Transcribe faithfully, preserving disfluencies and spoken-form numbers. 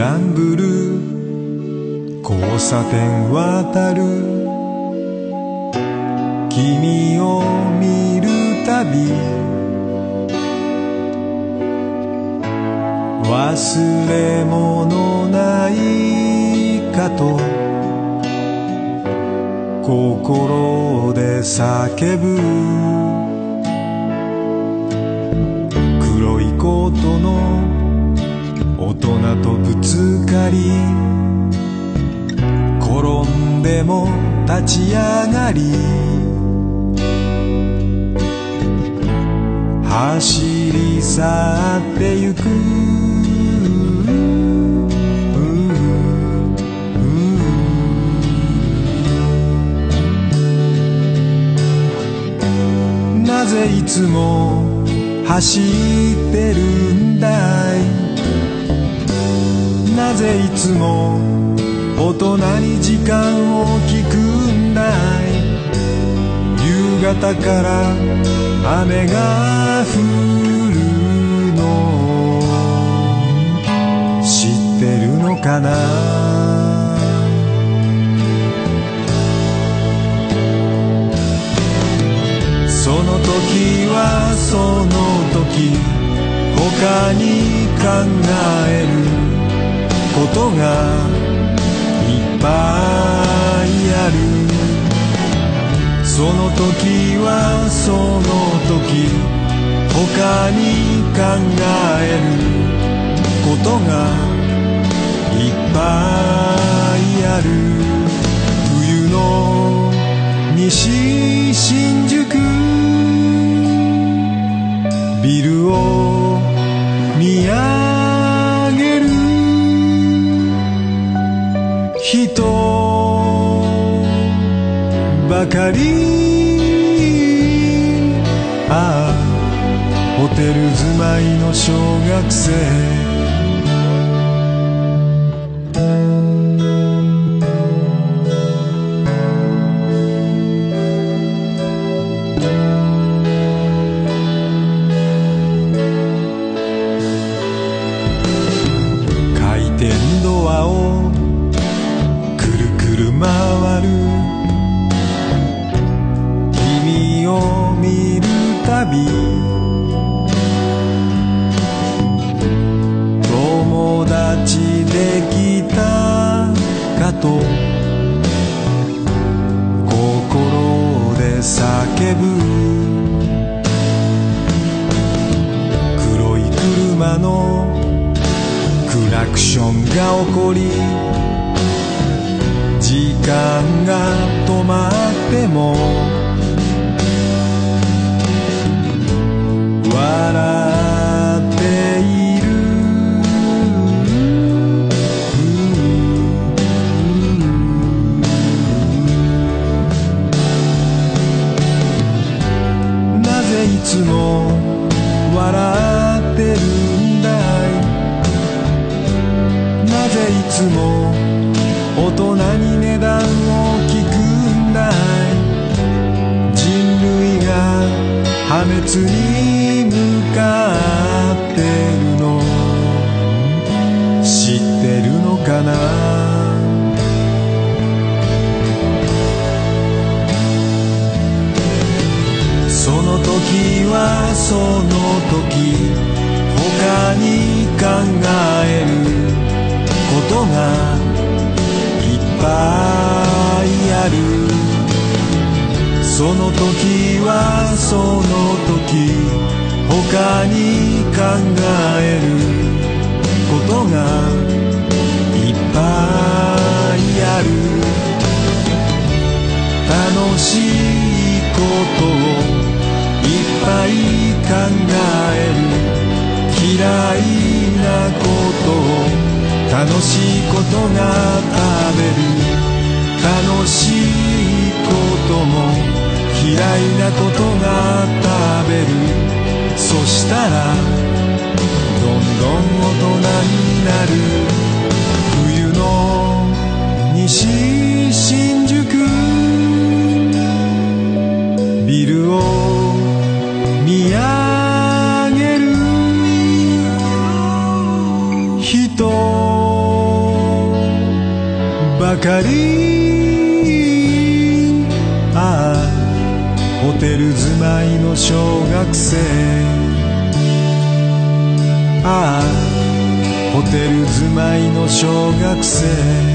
ランブル交差点渡る君を見るたび忘れ物ないかと心で叫ぶ黒いコートの大人とぶつかり転んでも立ち上がり走り去ってゆくなぜいつも走ってるんだいなぜいつも大人に時間を聞くんだい夕方から雨が降るの知ってるのかなその時はその時他に考えることがいっぱいあるその時はその時他に考えることがいっぱいある冬の西新宿ビルを見上げる人ばかりああホテル住まいの小学生回転ドアをくるくる回る君を見るたび友達できたかと心で叫ぶ黒い車のクラクションが起こり時間が止まっても笑っているなぜいつも笑ってるんだいなぜいつも大人に値段を聞くんだい人類が破滅に向かってるの知ってるのかなその時はその時他に考えることがいっぱいあるその時はその時他に考えることがいっぱいある楽しいことをいっぱい考える嫌いなことを楽しいことが食べる楽しいことも嫌いなことが食べるそしたらどんどん大人になる冬の西新宿ビルを見上げる人ばかり。ああホテル住まいの小学生。ああホテル住まいの小学生。